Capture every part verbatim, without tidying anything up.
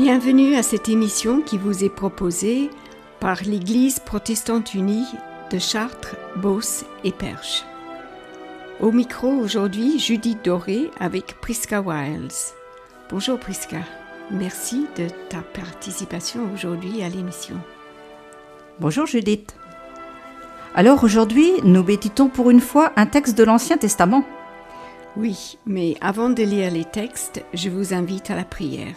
Bienvenue à cette émission qui vous est proposée par l'Église protestante unie de Chartres, Beauce et Perche. Au micro aujourd'hui, Judith Doré avec Prisca Wiles. Bonjour Prisca, merci de ta participation aujourd'hui à l'émission. Bonjour Judith. Alors aujourd'hui, nous méditons pour une fois un texte de l'Ancien Testament. Oui, mais avant de lire les textes, je vous invite à la prière.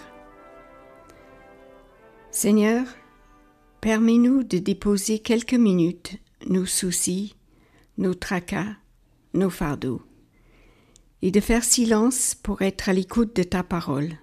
Seigneur, permets-nous de déposer quelques minutes nos soucis, nos tracas, nos fardeaux, et de faire silence pour être à l'écoute de ta parole.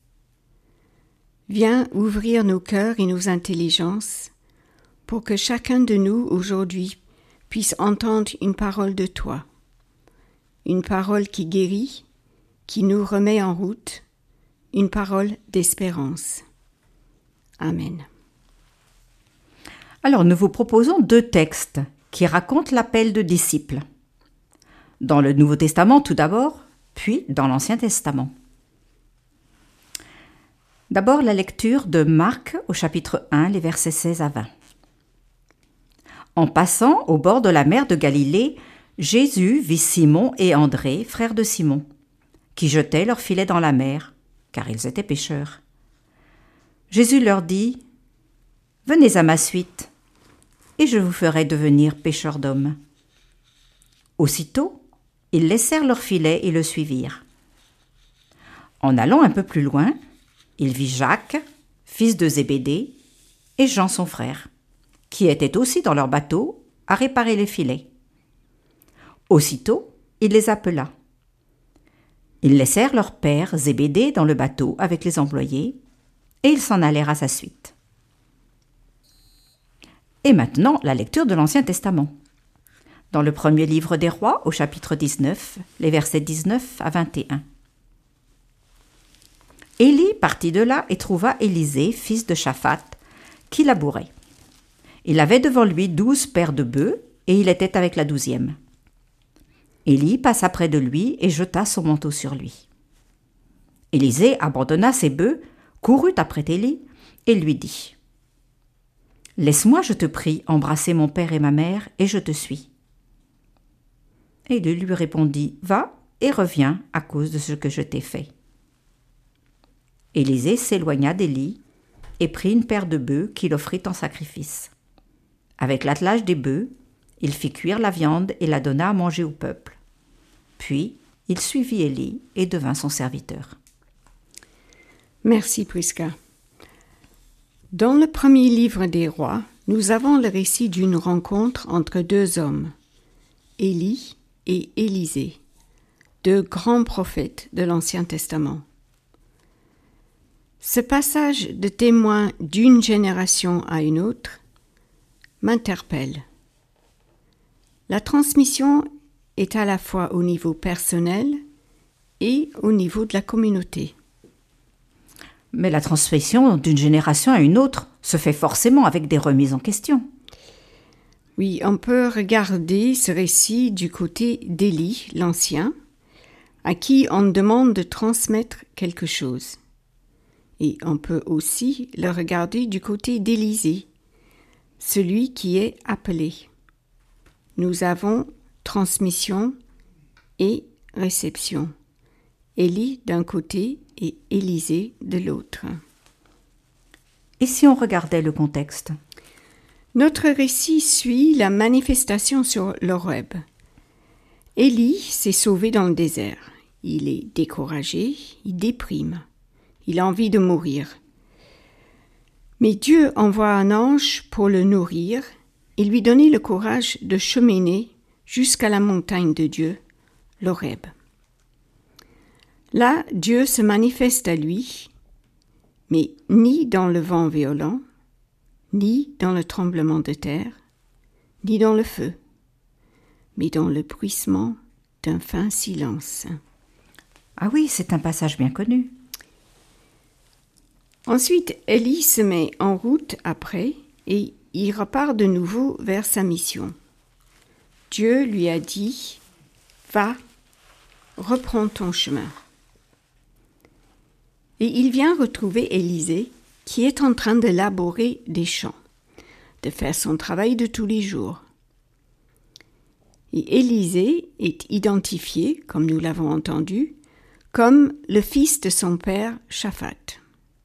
Viens ouvrir nos cœurs et nos intelligences pour que chacun de nous aujourd'hui puisse entendre une parole de toi, une parole qui guérit, qui nous remet en route, une parole d'espérance. Amen. Alors nous vous proposons deux textes qui racontent l'appel de disciples. Dans le Nouveau Testament tout d'abord, puis dans l'Ancien Testament. D'abord la lecture de Marc au chapitre un, les versets seize à vingt. En passant au bord de la mer de Galilée, Jésus vit Simon et André, frères de Simon, qui jetaient leurs filets dans la mer, car ils étaient pêcheurs. Jésus leur dit « Venez à ma suite, et je vous ferai devenir pêcheurs d'hommes. » Aussitôt, ils laissèrent leurs filets et le suivirent. En allant un peu plus loin, il vit Jacques, fils de Zébédée, et Jean son frère, qui étaient aussi dans leur bateau à réparer les filets. Aussitôt, il les appela. Ils laissèrent leur père Zébédée dans le bateau avec les employés, et ils s'en allèrent à sa suite. Et maintenant, la lecture de l'Ancien Testament. Dans le premier livre des Rois, au chapitre dix-neuf, les versets dix-neuf à vingt et un. Élie partit de là et trouva Élisée, fils de Shaphat, qui labourait. Il avait devant lui douze paires de bœufs, et il était avec la douzième. Élie passa près de lui et jeta son manteau sur lui. Élisée abandonna ses bœufs, courut après Élie et lui dit « Laisse-moi, je te prie, embrasser mon père et ma mère, et je te suis. » Élie lui répondit « Va et reviens à cause de ce que je t'ai fait. » Élisée s'éloigna d'Élie et prit une paire de bœufs qu'il offrit en sacrifice. Avec l'attelage des bœufs, il fit cuire la viande et la donna à manger au peuple. Puis, il suivit Élie et devint son serviteur. Merci Prisca. Dans le premier livre des Rois, nous avons le récit d'une rencontre entre deux hommes, Élie et Élisée, deux grands prophètes de l'Ancien Testament. Ce passage de témoin d'une génération à une autre m'interpelle. La transmission est à la fois au niveau personnel et au niveau de la communauté. Mais la transmission d'une génération à une autre se fait forcément avec des remises en question. Oui, on peut regarder ce récit du côté d'Élie, l'ancien, à qui on demande de transmettre quelque chose. Et on peut aussi le regarder du côté d'Élisée, celui qui est appelé. Nous avons transmission et réception. Élie d'un côté et Élisée de l'autre. Et si on regardait le contexte ? Notre récit suit la manifestation sur l'Horeb. Élie s'est sauvé dans le désert. Il est découragé, il déprime. Il a envie de mourir. Mais Dieu envoie un ange pour le nourrir et lui donner le courage de cheminer jusqu'à la montagne de Dieu, l'Horeb. Là, Dieu se manifeste à lui, mais ni dans le vent violent, ni dans le tremblement de terre, ni dans le feu, mais dans le bruissement d'un fin silence. Ah oui, c'est un passage bien connu. Ensuite, Élie se met en route après et il repart de nouveau vers sa mission. Dieu lui a dit « Va, reprends ton chemin ». Et il vient retrouver Élisée qui est en train de labourer des champs, de faire son travail de tous les jours. Et Élisée est identifié, comme nous l'avons entendu, comme le fils de son père Shaphat.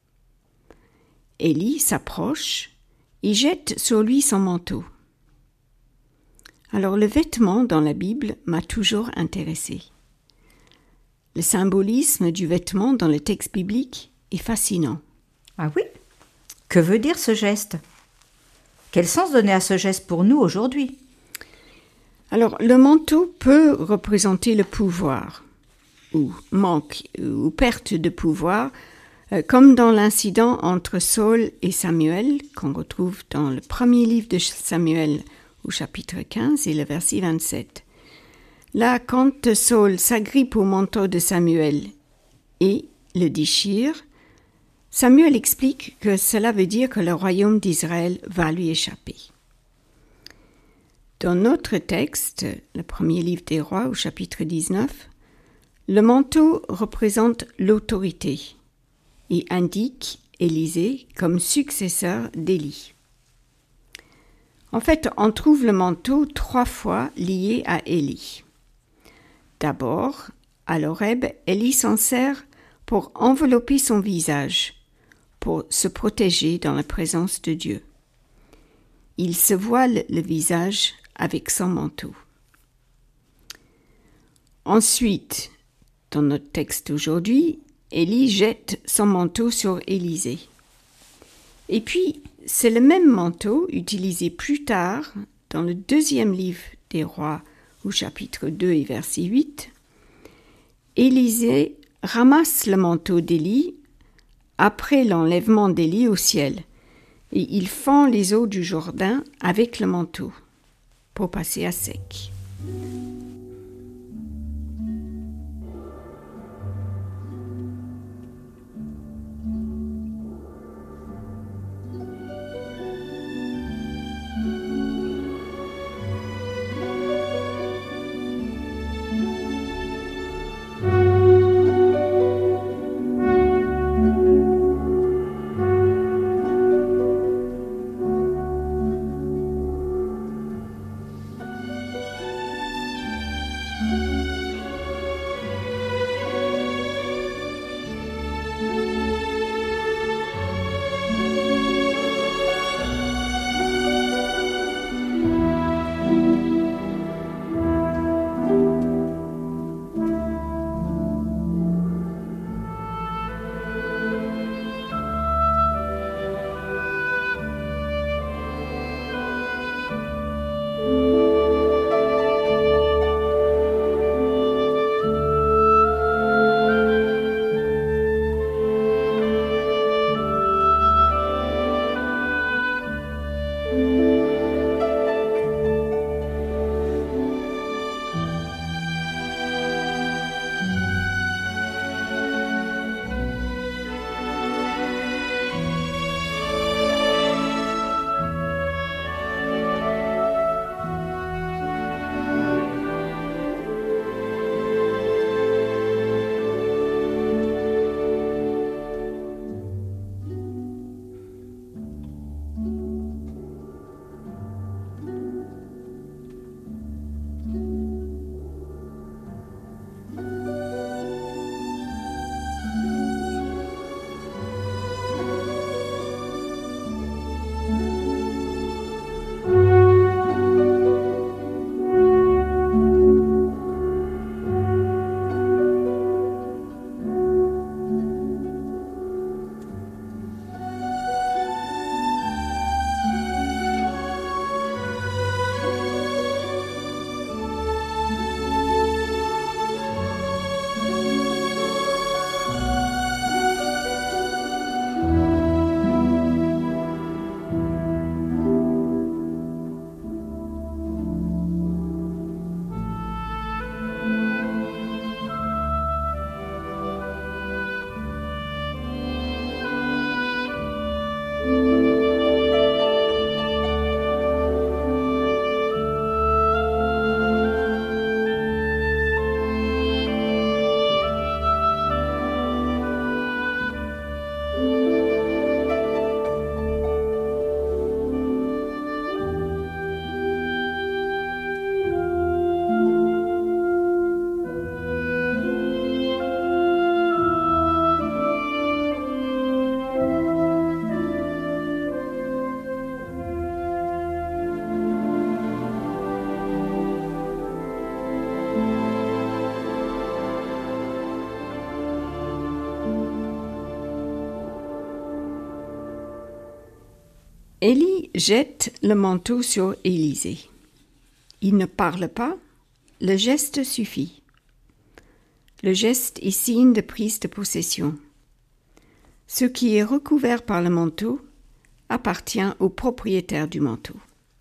Élie s'approche et jette sur lui son manteau. Alors le vêtement dans la Bible m'a toujours intéressé. Le symbolisme du vêtement dans le texte biblique est fascinant. Ah oui? Que veut dire ce geste? Quel sens donner à ce geste pour nous aujourd'hui? Alors, le manteau peut représenter le pouvoir, ou manque, ou perte de pouvoir, euh, comme dans l'incident entre Saul et Samuel, qu'on retrouve dans le premier livre de Samuel, au chapitre quinze et le verset vingt-sept. Là, quand Saul s'agrippe au manteau de Samuel et le déchire, Samuel explique que cela veut dire que le royaume d'Israël va lui échapper. Dans notre texte, le premier livre des Rois, au chapitre dix-neuf, le manteau représente l'autorité et indique Élisée comme successeur d'Élie. En fait, on trouve le manteau trois fois lié à Élie. D'abord, à l'Horeb, Élie s'en sert pour envelopper son visage, pour se protéger dans la présence de Dieu. Il se voile le visage avec son manteau. Ensuite, dans notre texte aujourd'hui, Élie jette son manteau sur Élisée. Et puis, c'est le même manteau utilisé plus tard dans le deuxième livre des Rois, au chapitre deux et verset huit. Élisée ramasse le manteau d'Élie après l'enlèvement d'Élie au ciel, et il fend les eaux du Jourdain avec le manteau pour passer à sec. Élie jette le manteau sur Élisée. Il ne parle pas, le geste suffit. Le geste est signe de prise de possession. Ce qui est recouvert par le manteau appartient au propriétaire du manteau.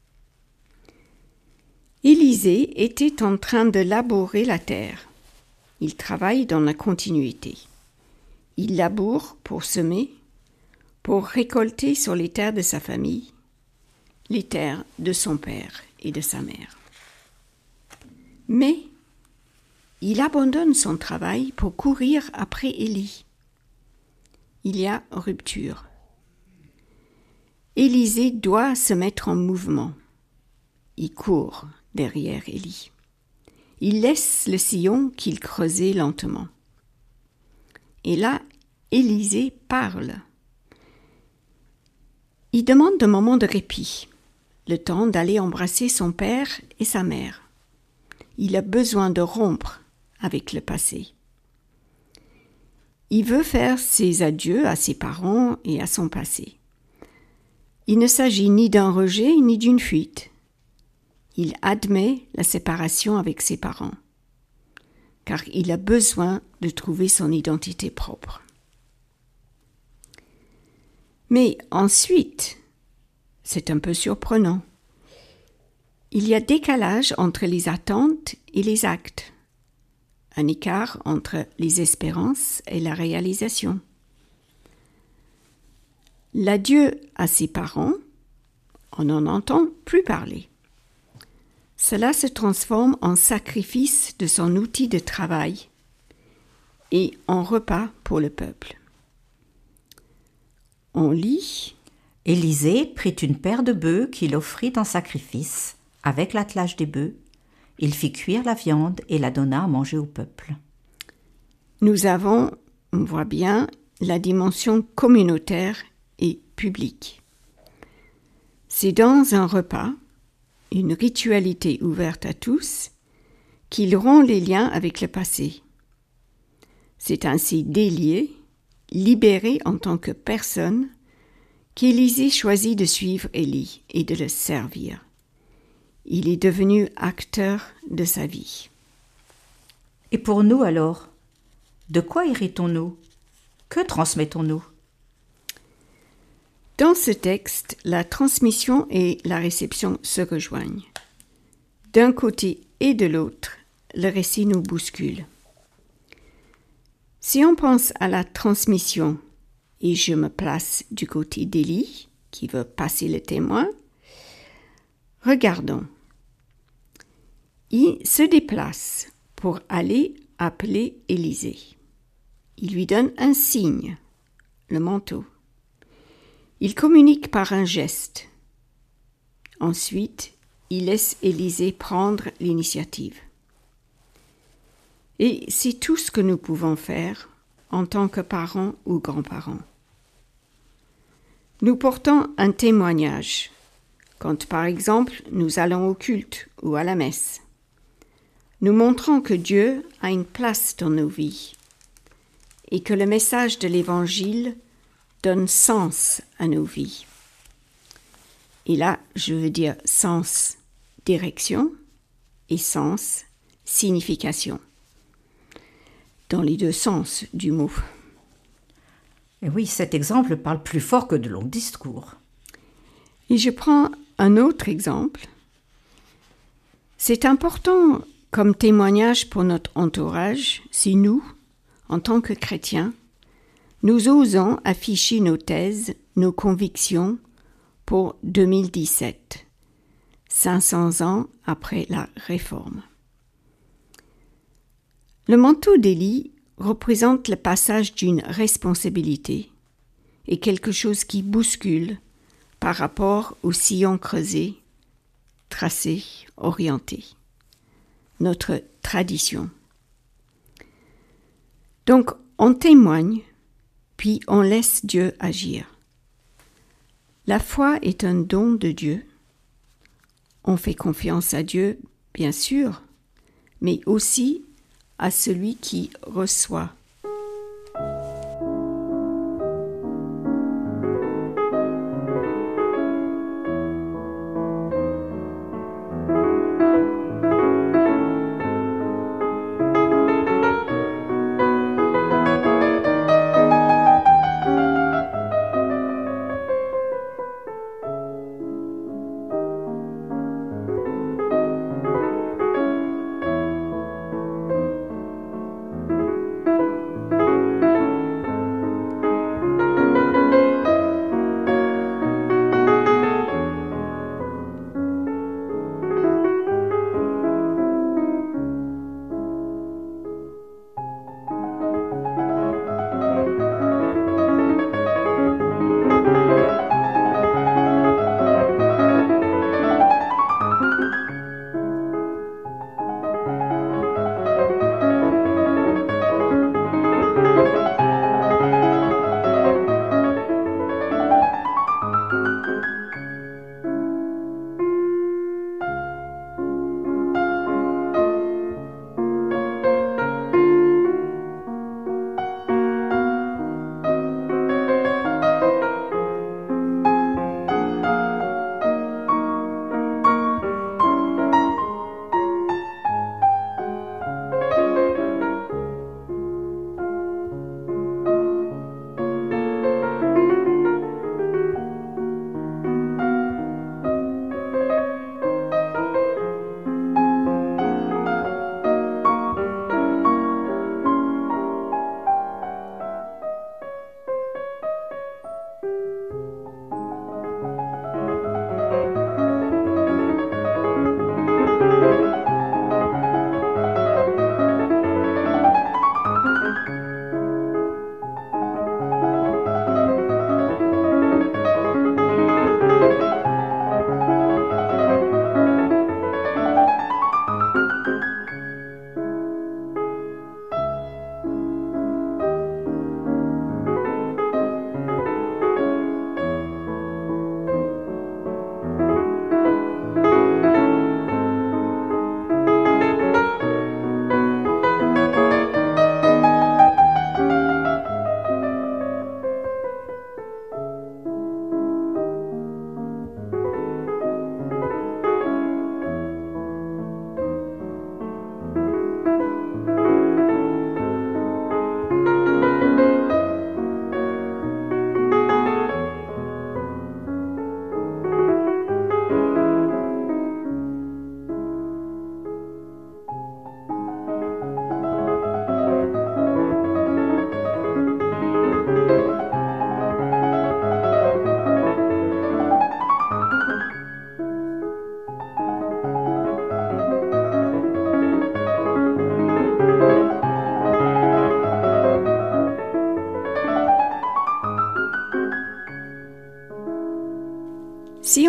Élisée était en train de labourer la terre. Il travaille dans la continuité. Il laboure pour semer, pour récolter sur les terres de sa famille, les terres de son père et de sa mère. Mais il abandonne son travail pour courir après Élie. Il y a rupture. Élisée doit se mettre en mouvement. Il court derrière Élie. Il laisse le sillon qu'il creusait lentement. Et là, Élisée parle. Il demande un moment de répit, le temps d'aller embrasser son père et sa mère. Il a besoin de rompre avec le passé. Il veut faire ses adieux à ses parents et à son passé. Il ne s'agit ni d'un rejet ni d'une fuite. Il admet la séparation avec ses parents, car il a besoin de trouver son identité propre. Mais ensuite, c'est un peu surprenant. Il y a décalage entre les attentes et les actes, un écart entre les espérances et la réalisation. L'adieu à ses parents, on n'en entend plus parler. Cela se transforme en sacrifice de son outil de travail et en repas pour le peuple. On lit « Élisée prit une paire de bœufs qu'il offrit en sacrifice. Avec l'attelage des bœufs, il fit cuire la viande et la donna à manger au peuple. » Nous avons, on voit bien, la dimension communautaire et publique. C'est dans un repas, une ritualité ouverte à tous, qu'il rompt les liens avec le passé. C'est ainsi délié, libéré en tant que personne, qu'Élisée choisit de suivre Élie et de le servir. Il est devenu acteur de sa vie. Et pour nous alors, de quoi héritons-nous? Que transmettons-nous? Dans ce texte, la transmission et la réception se rejoignent. D'un côté et de l'autre, le récit nous bouscule. Si on pense à la transmission, et je me place du côté d'Élie, qui veut passer le témoin, regardons. Il se déplace pour aller appeler Élisée. Il lui donne un signe, le manteau. Il communique par un geste. Ensuite, il laisse Élisée prendre l'initiative. Et c'est tout ce que nous pouvons faire en tant que parents ou grands-parents. Nous portons un témoignage quand, par exemple, nous allons au culte ou à la messe. Nous montrons que Dieu a une place dans nos vies et que le message de l'Évangile donne sens à nos vies. Et là, je veux dire sens, direction, et sens, signification. Dans les deux sens du mot. Et oui, cet exemple parle plus fort que de longs discours. Et je prends un autre exemple. C'est important comme témoignage pour notre entourage si nous, en tant que chrétiens, nous osons afficher nos thèses, nos convictions pour deux mille dix-sept, cinq cents ans après la Réforme. Le manteau d'Élie représente le passage d'une responsabilité et quelque chose qui bouscule par rapport au sillon creusé, tracé, orienté, notre tradition. Donc, on témoigne, puis on laisse Dieu agir. La foi est un don de Dieu. On fait confiance à Dieu, bien sûr, mais aussi à celui qui reçoit.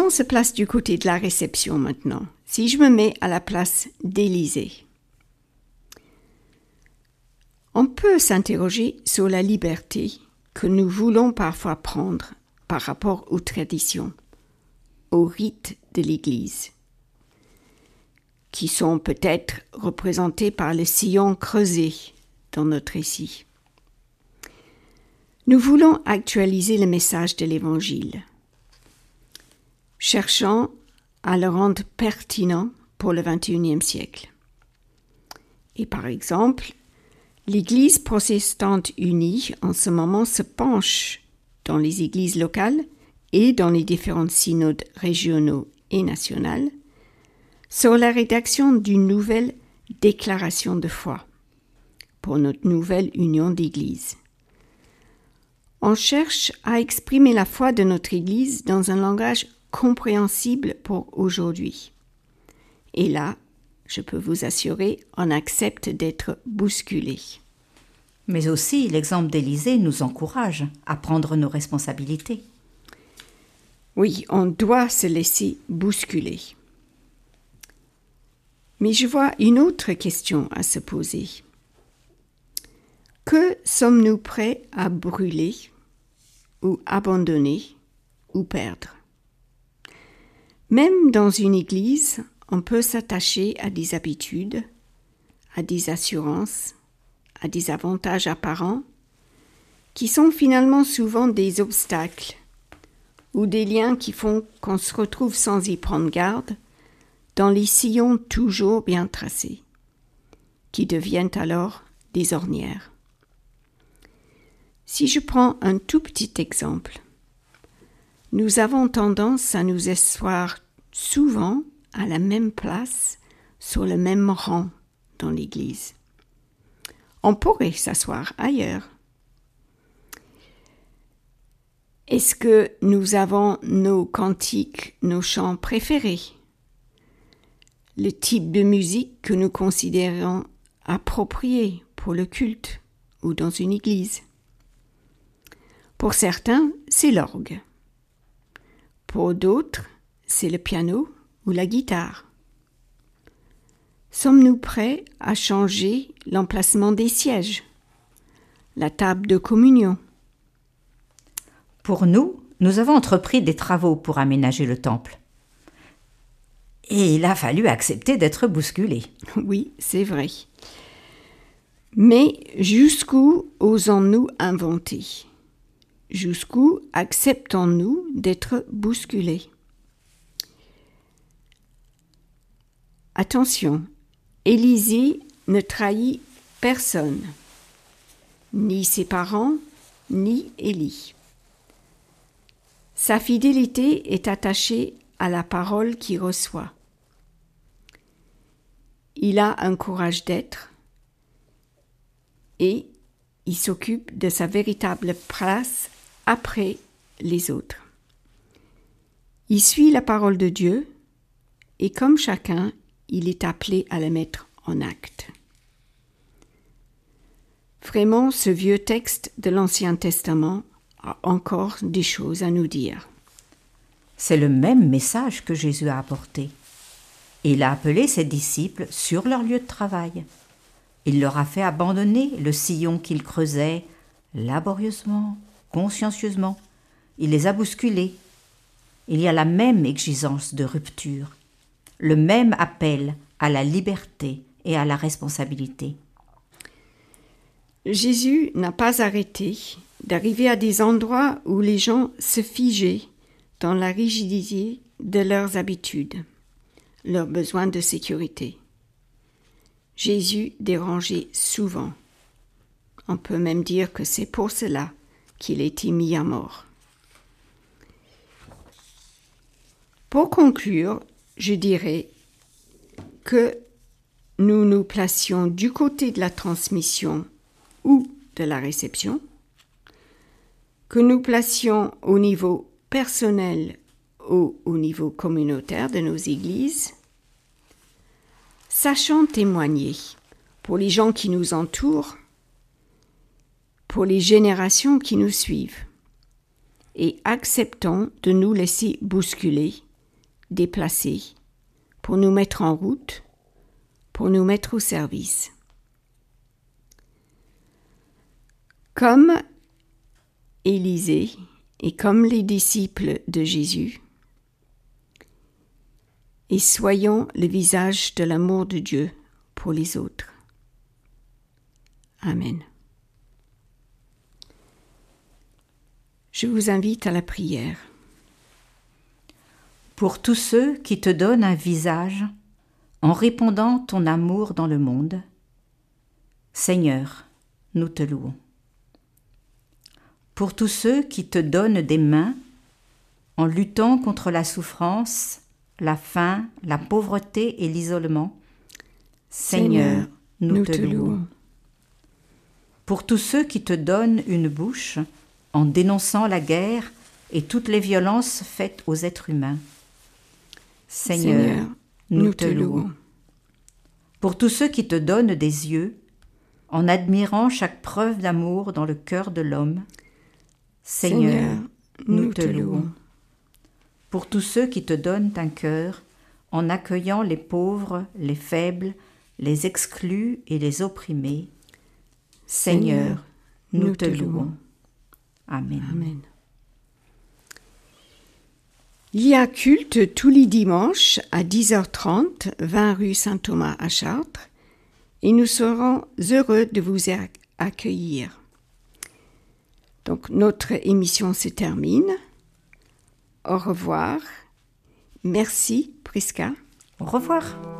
on se place du côté de la réception maintenant, si je me mets à la place d'Élisée, on peut s'interroger sur la liberté que nous voulons parfois prendre par rapport aux traditions, aux rites de l'Église, qui sont peut-être représentés par le sillon creusé dans notre récit. Nous voulons actualiser le message de l'Évangile, cherchant à le rendre pertinent pour le vingt et unième siècle. Et par exemple, l'Église protestante unie en ce moment se penche dans les églises locales et dans les différents synodes régionaux et nationaux sur la rédaction d'une nouvelle déclaration de foi pour notre nouvelle union d'églises. On cherche à exprimer la foi de notre Église dans un langage compréhensible pour aujourd'hui. Et là, je peux vous assurer, on accepte d'être bousculé. Mais aussi, l'exemple d'Élisée nous encourage à prendre nos responsabilités. Oui, on doit se laisser bousculer. Mais je vois une autre question à se poser. Que sommes-nous prêts à brûler ou abandonner ou perdre? Même dans une église, on peut s'attacher à des habitudes, à des assurances, à des avantages apparents, qui sont finalement souvent des obstacles ou des liens qui font qu'on se retrouve sans y prendre garde dans les sillons toujours bien tracés, qui deviennent alors des ornières. Si je prends un tout petit exemple, nous avons tendance à nous asseoir souvent à la même place, sur le même rang dans l'Église. On pourrait s'asseoir ailleurs. Est-ce que nous avons nos cantiques, nos chants préférés? Le type de musique que nous considérons approprié pour le culte ou dans une église? Pour certains, c'est l'orgue. Pour d'autres, c'est le piano ou la guitare. Sommes-nous prêts à changer l'emplacement des sièges, la table de communion? Pour nous, nous avons entrepris des travaux pour aménager le temple. Et il a fallu accepter d'être bousculé. Oui, c'est vrai. Mais jusqu'où osons-nous inventer? Jusqu'où acceptons-nous d'être bousculés? Attention, Élisée ne trahit personne, ni ses parents, ni Élie. Sa fidélité est attachée à la parole qu'il reçoit. Il a un courage d'être et il s'occupe de sa véritable place après les autres. Il suit la parole de Dieu et comme chacun, il est appelé à la mettre en acte. Vraiment, ce vieux texte de l'Ancien Testament a encore des choses à nous dire. C'est le même message que Jésus a apporté. Il a appelé ses disciples sur leur lieu de travail. Il leur a fait abandonner le sillon qu'ils creusaient laborieusement, consciencieusement. Il les a bousculés. Il y a la même exigence de rupture, le même appel à la liberté et à la responsabilité. Jésus n'a pas arrêté d'arriver à des endroits où les gens se figeaient dans la rigidité de leurs habitudes, leurs besoins de sécurité. Jésus dérangeait souvent. On peut même dire que c'est pour cela qu'il a été mis à mort. Pour conclure, je dirais que nous nous placions du côté de la transmission ou de la réception, que nous placions au niveau personnel ou au niveau communautaire de nos églises, sachant témoigner pour les gens qui nous entourent, pour les générations qui nous suivent, et acceptons de nous laisser bousculer déplacer, pour nous mettre en route, pour nous mettre au service. Comme Élisée et comme les disciples de Jésus, et soyons le visage de l'amour de Dieu pour les autres. Amen. Je vous invite à la prière. Pour tous ceux qui te donnent un visage en répandant ton amour dans le monde, Seigneur, nous te louons. Pour tous ceux qui te donnent des mains en luttant contre la souffrance, la faim, la pauvreté et l'isolement, Seigneur, nous, nous te, te louons. louons. Pour tous ceux qui te donnent une bouche en dénonçant la guerre et toutes les violences faites aux êtres humains, Seigneur, Seigneur nous, nous te louons. louons. Pour tous ceux qui te donnent des yeux en admirant chaque preuve d'amour dans le cœur de l'homme, Seigneur, Seigneur nous, nous te, te louons. louons. Pour tous ceux qui te donnent un cœur en accueillant les pauvres, les faibles, les exclus et les opprimés, Seigneur, Seigneur nous, nous te, te louons. louons. Amen. Amen. Il y a culte tous les dimanches à dix heures trente, vingt rue Saint-Thomas à Chartres, et nous serons heureux de vous accueillir. Donc notre émission se termine. Au revoir. Merci, Prisca. Au revoir.